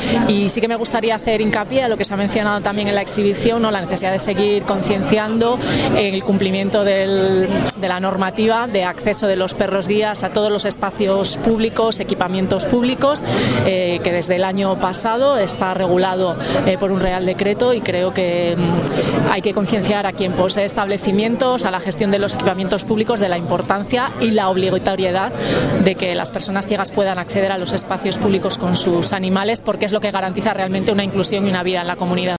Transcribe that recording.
Y sí que me gustaría hacer hincapié a lo que se ha mencionado también en la exhibición, ¿no? La necesidad de seguir concienciando el cumplimiento de la normativa de acceso de los perros guías a todos los espacios públicos, equipamientos públicos, que desde el año pasado está regulado por un Real Decreto, y creo que hay que concienciar a quien posee establecimientos, a la gestión de los equipamientos públicos, de la importancia y la obligatoriedad de que las personas ciegas puedan acceder a los espacios públicos con sus animales, porque es lo que garantiza realmente una inclusión y una vida en la comunidad.